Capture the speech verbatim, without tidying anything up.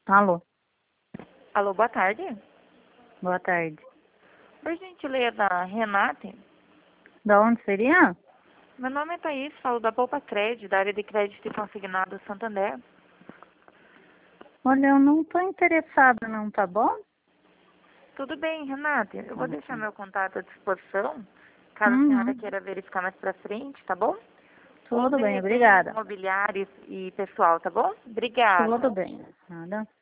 Alô, Alô, boa tarde. boa tarde. Por gentileza, Renate. Da onde seria? Meu nome é Thaís, falo da Poupa Crédito, da área de crédito e consignado Santander. Olha, eu não tô interessada não, tá bom? Tudo bem, Renate. Eu vou deixar Uhum. meu contato à disposição, caso a senhora Uhum. queira verificar mais pra frente, tá bom? Ou Tudo de bem, repente obrigada. imobiliário e pessoal, tá bom? Obrigada. Tudo bem. Nada.